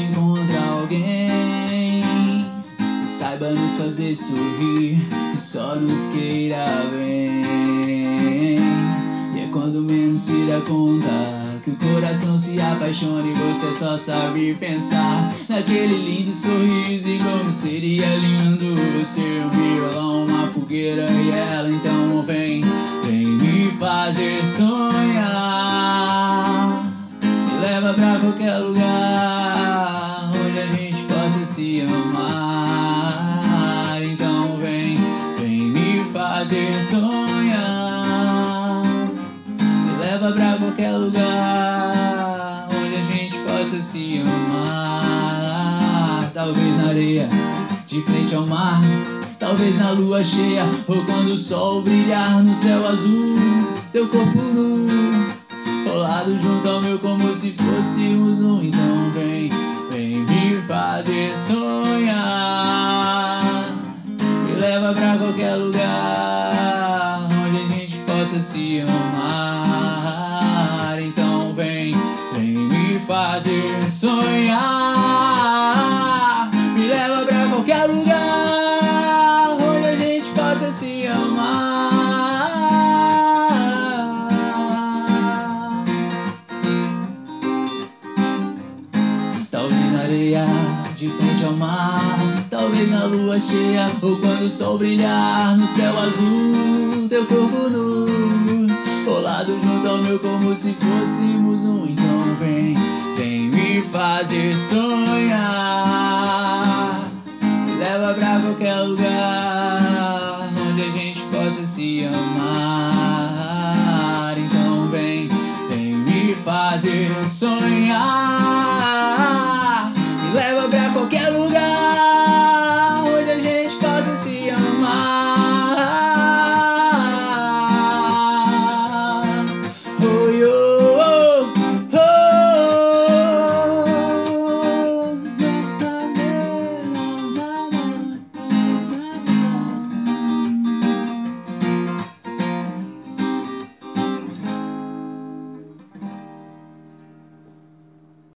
encontra alguém que saiba nos fazer sorrir, que só nos queira bem. E é quando menos se dá conta que o coração se apaixona e você só sabe pensar naquele lindo sorriso. E como seria lindo você um violão, uma fogueira e ela. Então vem me fazer sonhar, me leva pra qualquer lugar onde a gente possa se amar. Então vem me fazer sonhar, me leva pra qualquer lugar onde a gente possa se amar. Talvez na areia, de frente ao mar, talvez na lua cheia, ou quando o sol brilhar no céu azul. Teu corpo nu, colado junto ao meu como se fôssemos um. Então vem me fazer sonhar, me leva pra qualquer lugar onde a gente possa se amar. Então vem me fazer sonhar, me leva pra qualquer lugar onde a gente possa se amar. Talvez na areia, de frente ao mar, talvez na lua cheia, ou quando o sol brilhar no céu azul. Teu corpo nu, colado junto ao meu como se fôssemos um. Então vem me fazer sonhar, me leva pra qualquer lugar onde a gente possa se amar. Então vem me fazer sonhar.